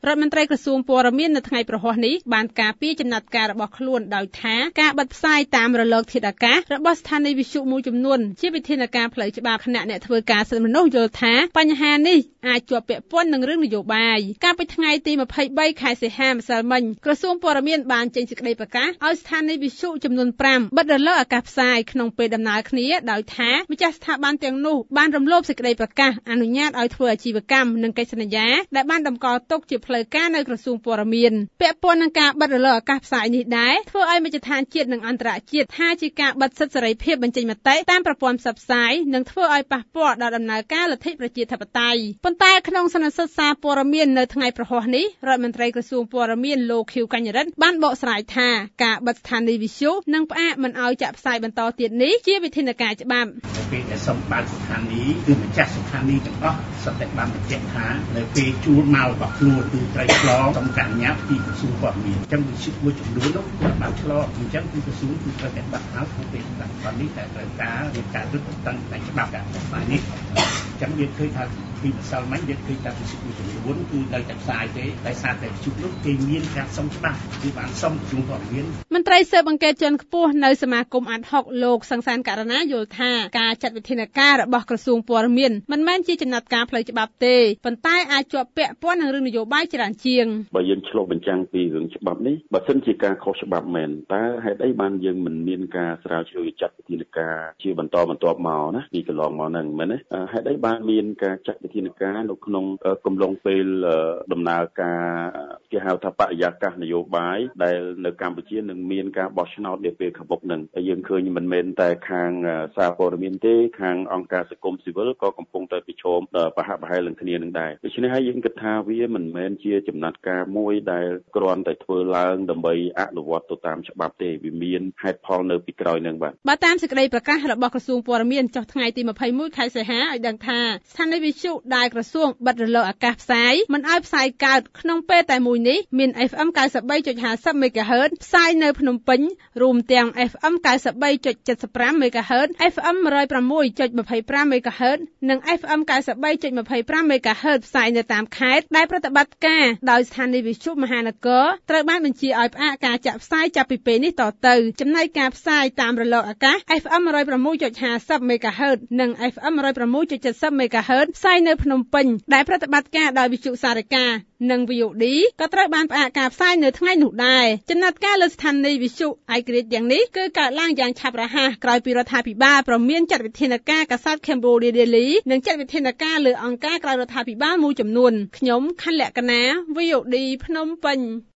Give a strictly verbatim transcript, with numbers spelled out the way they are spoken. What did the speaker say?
រដ្ឋមន្ត្រីក្រសួងព័ត៌មាននៅថ្ងៃប្រហ័សនេះបានការពីចំណាត់ការរបស់ខ្លួនដោយថាការបិទផ្សាយតាមរលកធាតុអាកាសរបស់ស្ថានីយវិទ្យុមួយចំនួនជាវិធានការផ្លូវច្បាប់គណៈអ្នកធ្វើការសិទ្ធិមនុស្សយល់ថាបញ្ហានេះអាចជាប់ពាក់ព័ន្ធនឹងរឿងនយោបាយកាលពីថ្ងៃទីម្ភៃបីខែសីហាម្សិលមិញក្រសួងព័ត៌មានបានចេញសេចក្តីប្រកាសឲ្យស្ថានីយវិទ្យុចំនួនប្រាំបិទរលកអាកាសផ្សាយក្នុងពេលដំណើរគ្នាដោយថាម្ចាស់ស្ថាប័នទាំងនោះបានរំលោភសេចក្តីប្រកាសអនុញ្ញាតឲ្យធ្វើអាជីវកម្មនិងកិច្ចសន្យាដែលបានតម្កល់ទុកជាផ្លូវការនៅក្រសួងព័ត៌មានពាក់ព័ន្ធនឹងការបិទរលកអាកាសផ្សាយនេះដែរធ្វើឲ្យមជ្ឈដ្ឋានជាតិនិងអន្តរជាតិថាជាការបិទសិទ្ធិសេរីភាពបញ្ចេញមតិតាមប្រព័ន្ធផ្សព្វផ្សាយនិងធ្វើឲ្យប៉ះពាល់ដល់ដំណើរការលទ្ធិប្រជាធិបតេយ្យប៉ុន្តែក្នុងសន្និសីទសារព័ត៌មាននៅថ្ងៃប្រហ័សនេះរដ្ឋមន្ត្រីក្រសួងព័ត៌មានលោកខៀវកញ្ញរិទ្ធបានបកស្រាយថាការបិទស្ថានីយវិទ្យុនិងផ្អាកមិនឲ្យចាក់ផ្សាយបន្តទៀតនេះជាវិធានការច្បាប់ពេលដែលសម្បត្តិស្ថានីយ៍គឺម្ចាស់ស្ថានីយ៍ទាំងអស់សត្វតែបានបញ្ជាក់ថានៅពេលជួលមករបស់ខ្លួនគឺត្រូវឆ្លងសំកាញ្ញាពីក្រសួងព័ត៌មានអញ្ចឹងវិទ្យុមួយចំនួននោះគាត់បានឆ្លងអញ្ចឹងគឺក្រសួងគឺត្រូវតែបាត់ហើយក្នុងពេលដាក់ប៉ុននេះតែត្រូវការរៀបការរឹតបន្តឹងតែច្បាប់ការផ្សាយនេះអញ្ចឹងយើងឃើញថាពីម្សិលមិញយើងឃើញថាវិទ្យុមួយចំនួនគឺនៅតែផ្សាយទេដោយសារតែវិទ្យុនោះគេមានការសុំច្បាប់គឺបានសុំក្រសួងព័ត៌មានមន្ត្រីស៊ើបអង្កេតជាន់ខ្ពស់នៅសមាគមអាត់ហុកលោកសង្សានករណាយល់ថាការចាត់វិធានការរបស់ក្រសួងព័ត៌មានមិនមែនជាចំណាត់ការផ្លូវច្បាប់ទេប៉ុន្តែអាចជាប់ពាក់ព័ន្ធនឹងរឿងនយោបាយច្រើនជាងបើយើងឆ្លុះបញ្ចាំងពីរឿងច្បាប់នេះបើសិនជាការខុសច្បាប់មែនតើហេតុអីបានយើងមិនមានការស្រាវជ្រាវចាត់វិធានការជាបន្តបន្ទាប់មកណាពីកន្លងមកហ្នឹងមែនទេហេតុអីបានមានការចាត់វិធានការនៅក្នុងកំឡុងពេលដំណើរការគេហៅថាបរិយាកាសនយោបាយដែលនៅកម្ពុជានឹងមានការបោះឆ្នោតនាពេលខាងមុខហ្នឹងហើយយើងឃើញមិនមែនតែខាងសារព័ត៌មានទេខាងអង្គការសង្គមស៊ីវិលក៏កំពុងតែប្រឈមប្រហាក់ប្រហែលនឹងគ្នានឹងដែរដូច្នេះហើយយើងគិតថាវាមិនមែនជាចំណាត់ការមួយដែលគ្រាន់តែធ្វើឡើងដើម្បីអនុវត្តទៅតាមច្បាប់ទេវាមានហេតុផលនៅពីក្រោយនឹងបាទបើតាមសេចក្តីប្រកាសរបស់ក្រសួងព័ត៌មានចុះថ្ងៃទីម្ភៃមួយខែសីហាឲ្យដឹងថាស្ថានីយវិទ្យុដែលក្រសួងបិទរលកអាកាសផ្សាយមិនឲ្យផ្សាយកើតក្នុងពេលតែមួយនេះមាន เอฟ เอ็ม เก้าสิบสามจุดห้าศูนย์ MHz ផ្សាយនៅភ្នំពេញរួមទាំង เอฟ เอ็ม เก้าสิบสามจุดเจ็ดสิบห้า MHz เอฟ เอ็ม หนึ่งศูนย์หกจุดยี่สิบห้า MHz និង เอฟ เอ็ม เก้าสิบสามจุดยี่สิบห้า MHz ផ្សាយនៅតាមខេត្តដែលប្រតិបត្តិការដោយស្ថានីយវិទ្យុមហានគរត្រូវបានបញ្ជាឲ្យផ្អាកការចាក់ផ្សាយចាប់ពីពេលនេះតទៅចំណែកការផ្សាយតាមរលកអាកាស เอฟ เอ็ม หนึ่งศูนย์หกจุดห้าศูนย์ MHz និង เอฟ เอ็ม หนึ่งศูนย์หกจุดเจ็ดศูนย์ MHz ផ្សាយនៅភ្នំពេញដែលប្រតិបត្តិការដោយវិទ្យុសារិកានិង វី អូ ឌី ក៏ត្រូវបានផ្អាកការផ្សាយនៅថ្ងៃនោះដែរចំណាត់ការលើស្ថានីយវិទ្យុឯករាជ្យទាំងនេះគឺកើតឡើងយ៉ាងឆាប់រហ័សក្រោយពីរដ្ឋាភិបាលប្រមានចាត់វិធានការកាសែត Cambodia Daily និងចាត់វិធានការលើអង្គការក្រៅរដ្ឋាភិបាលមួយចំនួនខ្ញុំខណ្ឌលក្ខណា វី អូ ឌី ភ្នំពេញ